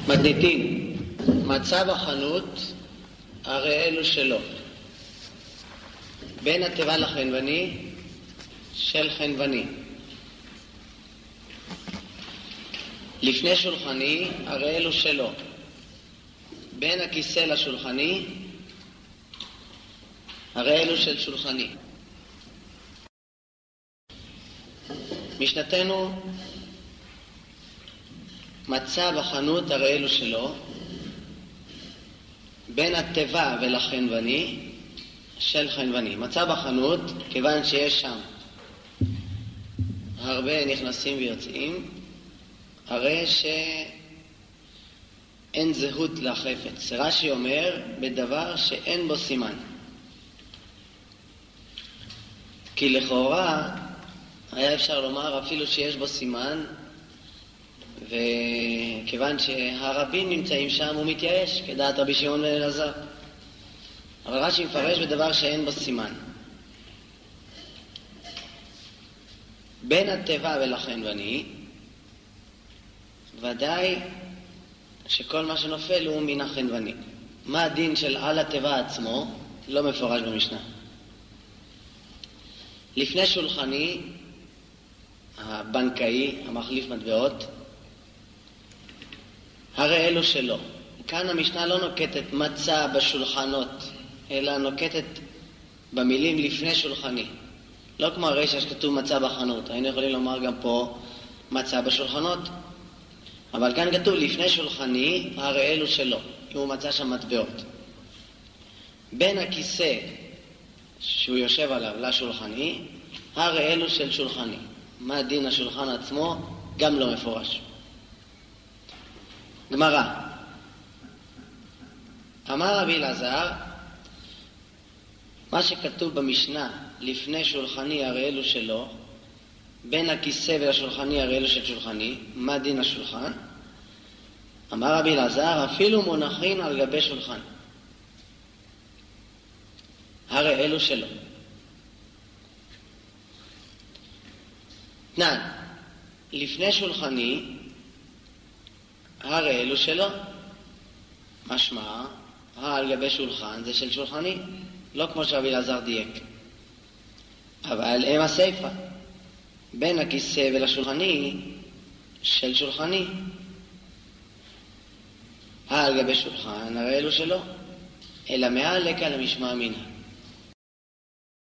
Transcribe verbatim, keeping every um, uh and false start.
מתניתין, מצא בחנות, הרי אלו שלו. בין התיבה לחנווני, של חנווני. לפני שולחני, הרי אלו שלו. בין הכיסא לשולחני, הרי אלו של שולחני. משנתנו, מצא בחנות, הרי אלו שלו. בין התיבה ולחנווני, של חנווני. מצא בחנות, כיוון שיש שם הרבה נכנסים ויוצאים, הרי שאין זהות לחפץ. רש"י אומר בדבר שאין בו סימן. כי לכאורה היה אפשר לומר אפילו שיש בו סימן, וכיוון שהרבים נמצאים שם הוא מתייאש, כדעת רבי שמעון בן אלעזר. אבל רש"י מפרש בדבר שאין בו סימן. בין התיבה ולחנווני, ודאי שכל מה שנופל הוא מן החנווני. מה הדין של על התיבה עצמו? לא מפורש במשנה. לפני שולחני, הבנקאי, המחליף מטבעות, הרי אלו שלו. כאן המשנה לא נוקטת מצא בשולחנות, אלא נוקטת במילים לפני שולחני. לא כמו הרישא שכתוב מצא בחנות. היינו יכולים לומר גם פה מצא בשולחנות. אבל כאן כתוב לפני שולחני, הרי אלו שלו. אם הוא מצא שם מטבעות. בין הכיסא שהוא יושב עליו לשולחני, הרי אלו של שולחני. מה דין השולחן עצמו? גם לא מפורש. גמרא. אמר רבי אלעזר, מה שכתוב במשנה, לפני שולחני הרי אלו שלו, בין הכיסא ולשולחני הרי אלו של שולחני, מה דין השולחן? אמר רבי אלעזר, אפילו מונחין על גבי שולחן. הרי אלו שלו. תנן, לפני שולחני, הרי אלו שלו. משמע, על גבי שולחן זה של שולחני, לא כמו שרבי אלעזר דייק. אבל הם הסיפה. בין הכיסא ולשולחני, של שולחני. על גבי שולחן, הרי אלו שלו. אלא מעל לקה למשמע מינה.